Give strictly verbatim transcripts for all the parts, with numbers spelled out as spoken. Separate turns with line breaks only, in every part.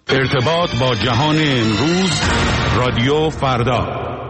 ارتباط با جهان امروز، رادیو فردا.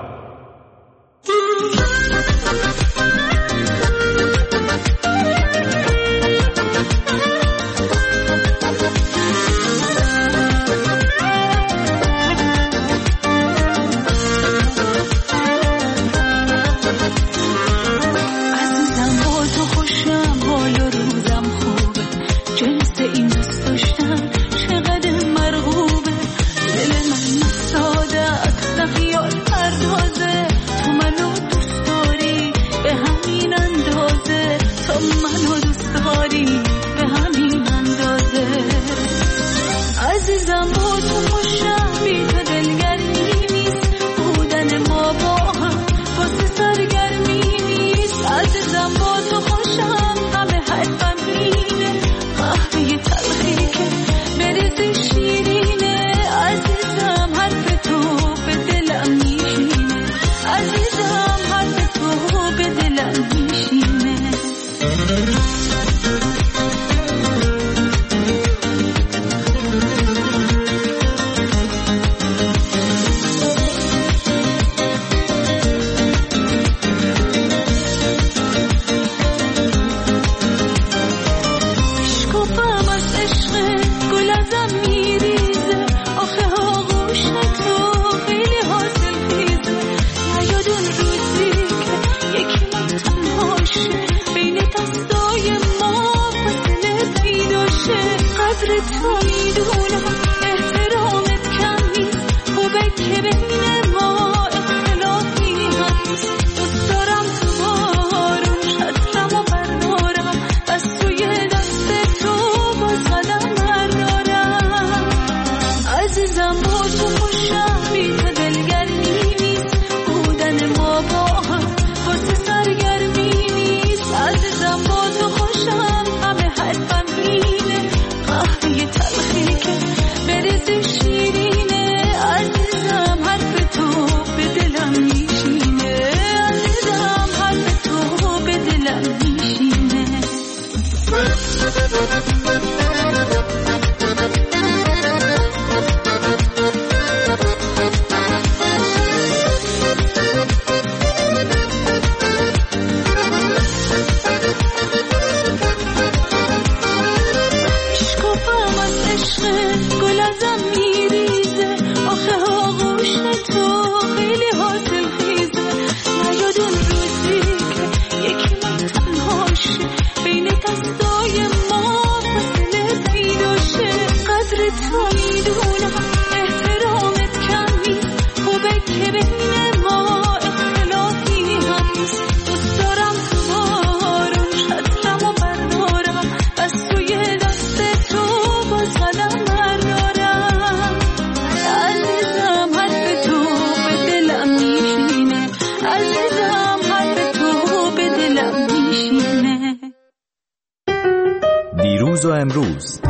دیروز و امروز،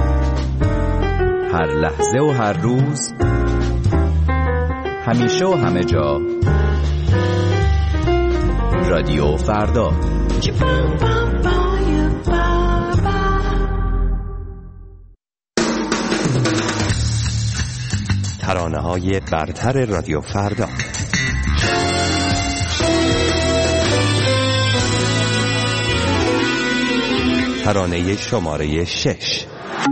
هر لحظه و هر روز، همیشه و همه جا، رادیو فردا. ترانه‌های برتر رادیو فردا. ترانه شماره شش.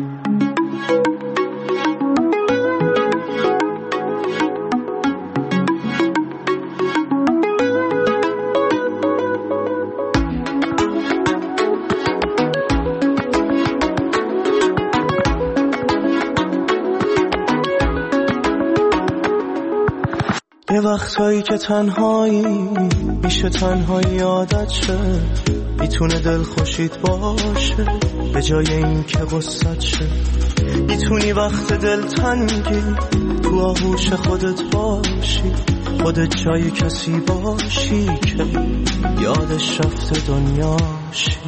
یه وقتایی که تنهایی میشه تنهایی عادت شه، میتونه دل خوشید باشه به جای این که غصت شه. میتونی وقت دل تنگی تو آغوش خودت باشی، خودت جای کسی باشی که یادش رفته دنیاشی.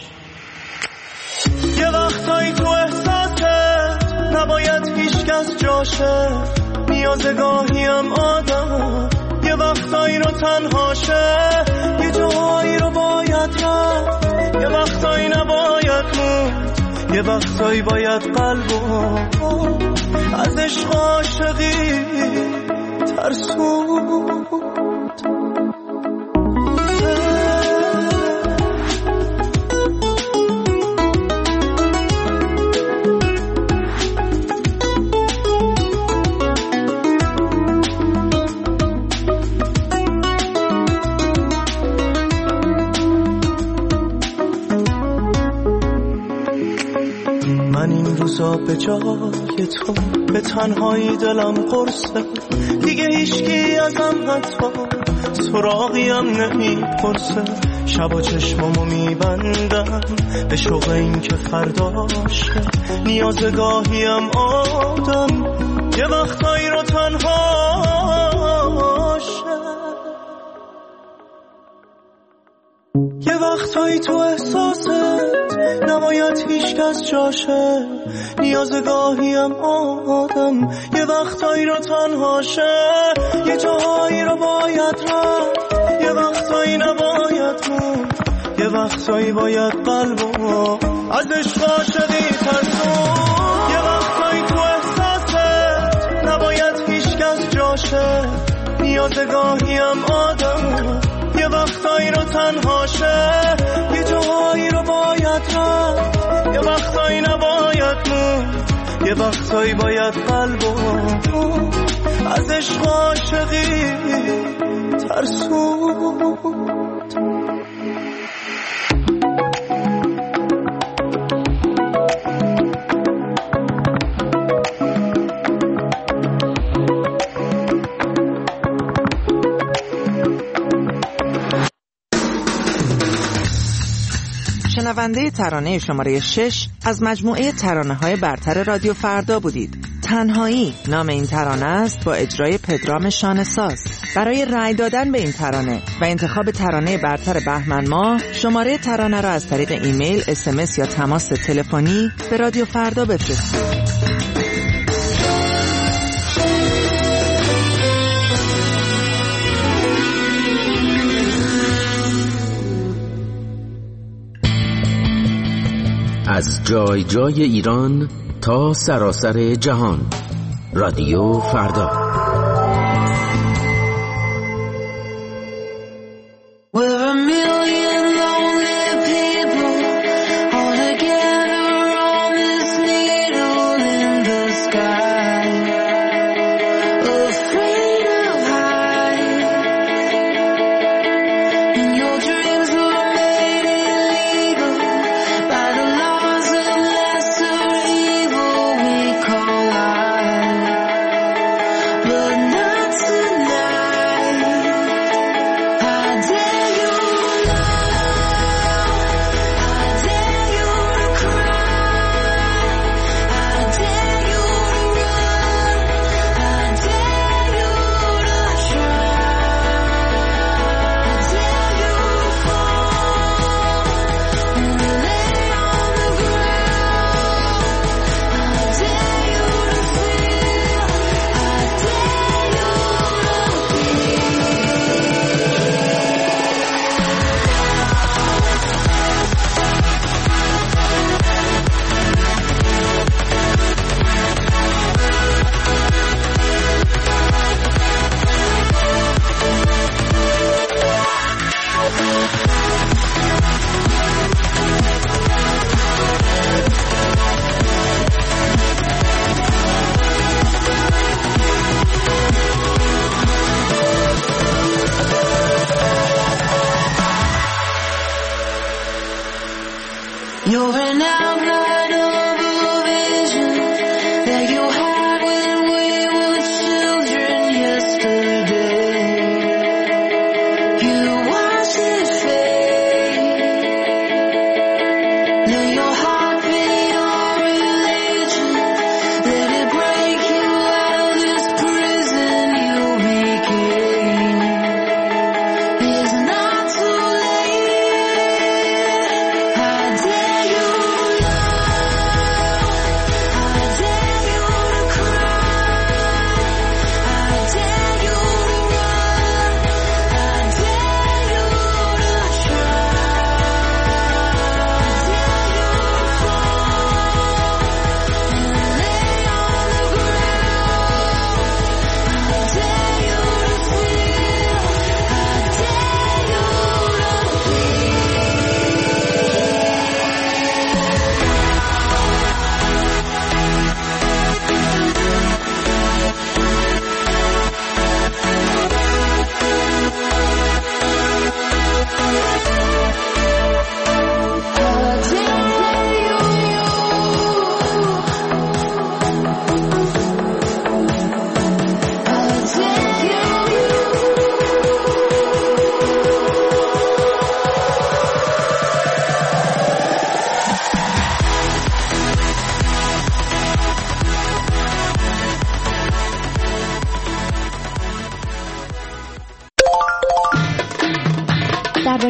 یه وقتایی تو احساست نباید هیچ کس جاشه، نیازگاهی هم آدم یه وقتایی رو تنهاشه، یه جایی رو باید رفت، یه وقتایی نباید موند، یه وقتایی باید قلبو از عشق عاشقی ترسوند. من این روزا به جای تو به تنهایی دلم قرصه، دیگه هیچکی ازم حتی سراغیم نمیپرسه. شبا چشمامو میبندم به شوق این که فرداشه، نیازگاهیم آدم یه وقتایی رو تنهاشه. یه وقتایی تو احساست نباید هیچ کس جاشه، نیازگاهیم آدم یه وقتایی رو تنهاشه. یه جاهایی رو باید رفت، یه وقتایی نباید موند، یه وقتایی باید قلبو از عشق عاشقی ترسون. یه وقتایی تو احساست نباید هیچ کس جاشه، نیازگاهیم آدم یه وقتایی رو تنهاشه. یه جاهایی رو باید رفت، یه وقتایی نباید موند، یه وقتایی باید قلبو از عشق عاشقی ترسوند.
شنونده ترانه شماره شش از مجموعه ترانه‌های برتر رادیو فردا بودید. تنهایی نام این ترانه است با اجرای پدرام شانه‌ساز. برای رأی دادن به این ترانه و انتخاب ترانه برتر بهمن ماه شماره ترانه را از طریق ایمیل، اس ام اس یا تماس تلفنی به رادیو فردا بفرستید.
از جای جای ایران تا سراسر جهان، رادیو فردا.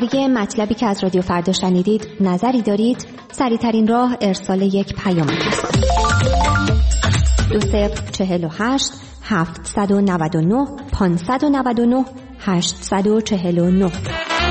درباره مطلبی که از رادیو فردا شنیدید نظری دارید؟ سریع‌ترین راه ارسال یک پیام است. دو صفر چهل و هشت هفتصد و نود و نه پانصد و نود و نه هشتصد و چهل و نه.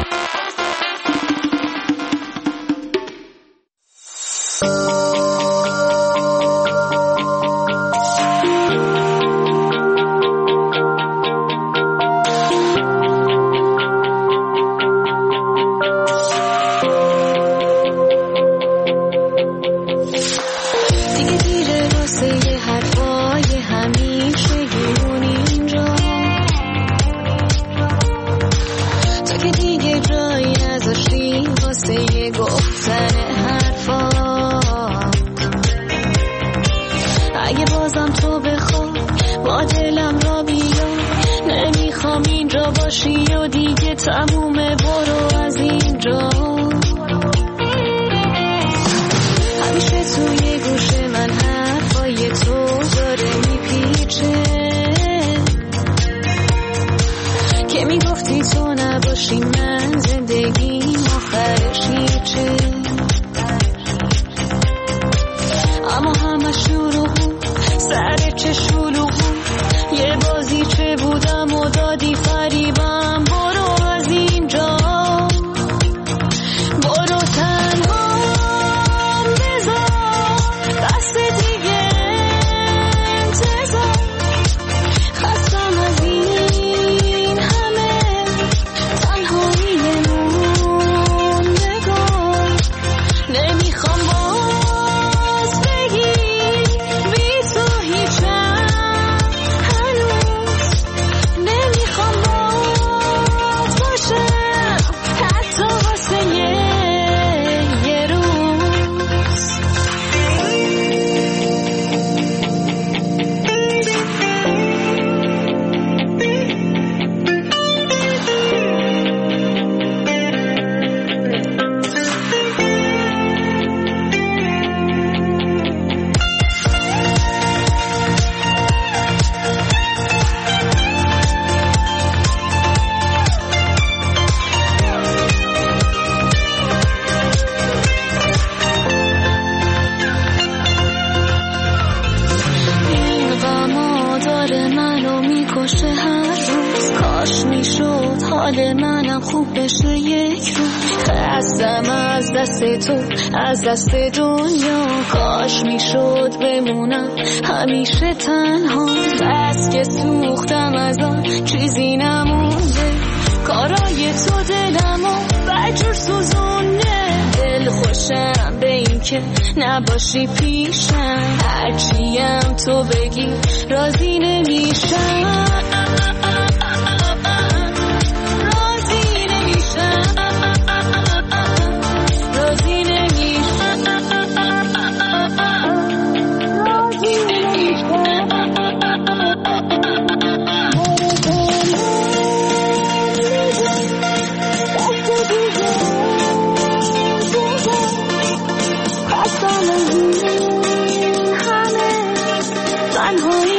از دست دنیا کاش میشد بمونم همیشه تنها، بس که سوختم از آن چیزی نمونده، کارای تو دلمو بجور سوزونده، دل خوشم به این که نباشی پیشم، هرچیم تو بگی راضی نمیشم.
همه تنهایی